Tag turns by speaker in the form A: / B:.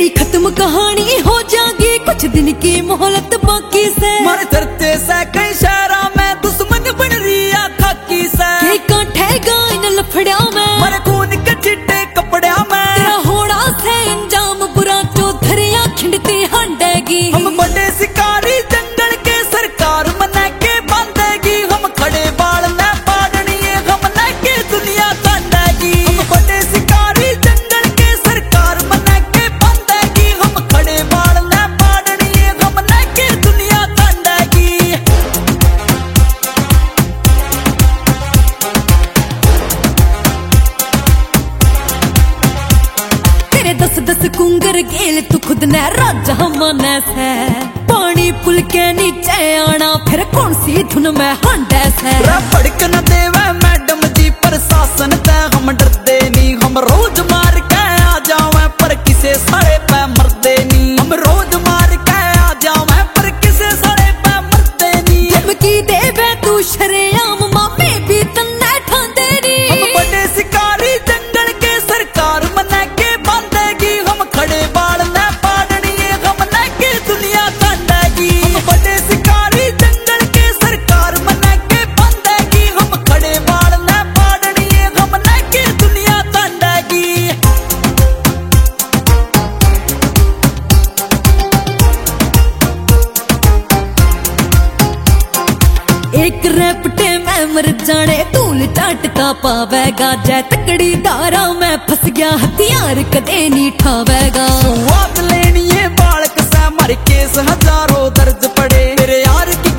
A: तेरी खत्म कहानी हो जाएगी, कुछ दिन की मोहलत बाकी से।
B: मारे धरते से कई शहरा में दुश्मन बन रही आखा की से।
A: कई कांठेगा इन लफड़ा में,
B: मारे खून के चिट्टे कपड़ा में।
A: तेरा होड़ा से अंजाम बुरा, चौधरियां खिंडती हांडेगी।
B: हम बड़े शिकारी जंगल के सरकार मना के बांधेगी। हम खड़े बाल न पाड़नी है, हम न के दुनिया कांडेगी। हम बड़े शिकारी जंगल के सरकार मना के बांधेगी। हम खड़े बाल न पाड़नी है, हम न के दुनिया कांडेगी।
A: तेरे 10-10 कुंगर गेल, तू खुद ने राजा माने से। पानी पुल के नीचे आना, फिर कौन सी धुन में हांडे से।
B: भड़क न देवे मैडम जी प्रशासन ते, हम डरदे नहीं। हम रोज मार के आ जावे, पर किसे साड़े पे मरदे नहीं। हम रोज मार के आ जावे, पर किसे साड़े पे मरदे नहीं।
A: धमकी देवे तू शरेआम, मामे भी तन्ने ठांदे नहीं।
B: हम बड़े शिकारी जंगल के सरकार मना के बांधेगी। हम खड़े बाल न पाड़नी है, हम न के दुनिया कांडेगी। हम बड़े शिकारी जंगल के सरकार मना के बांधेगी। हम खड़े बाल न पाड़नी है, हम न के दुनिया कांडेगी।
A: एक रैपटे में मर जाने, धूल चाटका पावेगा। जै तकड़ी धारा में फंस गया, हथियार कदे नहीं ठावेगा।
B: स्वाद लेनी है बालक से, मर केस हजारों दर्ज पड़े। तेरे यार की